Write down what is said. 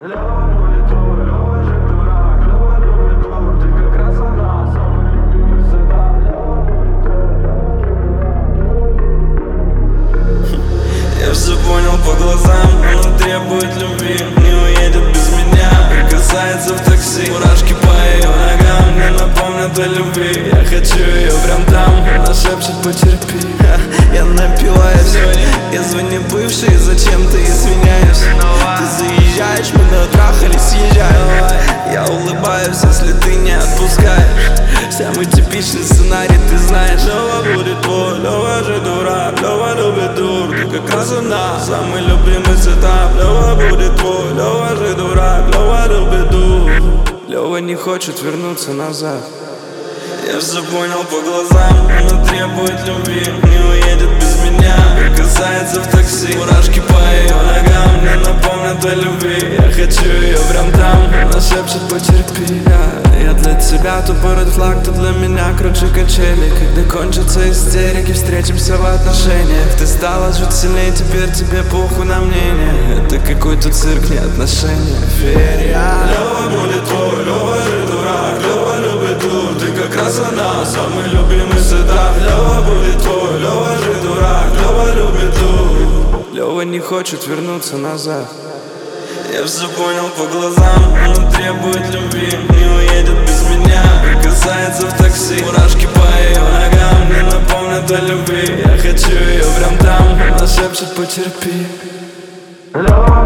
Лёва будет твой, Лёва же дурак, Лёва любит тур, ты как раз она, самый любимый всегда. Лёва будет твой, Лёва же дурак. Я все понял по глазам, она требует любви, не уедет без меня, прикасается в такси. Мурашки по ее ногам мне напомнят о любви. Я хочу ее прям там, она шепчет потерпи. Я напиваюсь, я звоню бывшей, зачем ты извиняешь? Ты заезжаешь, мы натрахались, съезжаем. Я улыбаюсь, если ты не отпускаешь. Самый типичный сценарий, ты знаешь. Лёва будет твой, Лёва же дурак, Лёва любит тур, ты как раз она, самый любимый сетап. Лёва будет твой, Лёва же дурак, Лёва любит тур. Лёва не хочет вернуться назад. Я все понял по глазам, она требует любви, не уедет без меня, прикасается в такси. Мурашки по ее ногам мне напомнят о любви. Я хочу ее прям там, она шепчет потерпи. Я для тебя тупой ред флаг, ты для меня круче качели. Когда кончатся истерики, встретимся в отношениях. Ты стала чуть сильнее, теперь тебе похуй на мнение. Это какой-то цирк, не отношения, феерия. Лёва будет твой, Лёва же дурак, Лёва любит тур, ты как раз она, самый любимый сетап. Лёва будет твой, Лёва же дурак, Лёва любит тур. Лёва не хочет вернуться назад. Я все понял по глазам, она требует любви, не уедет без меня, прикасается в такси. Мурашки по ее ногам мне напомнят о любви. Я хочу ее прям там, она шепчет потерпи. Лёва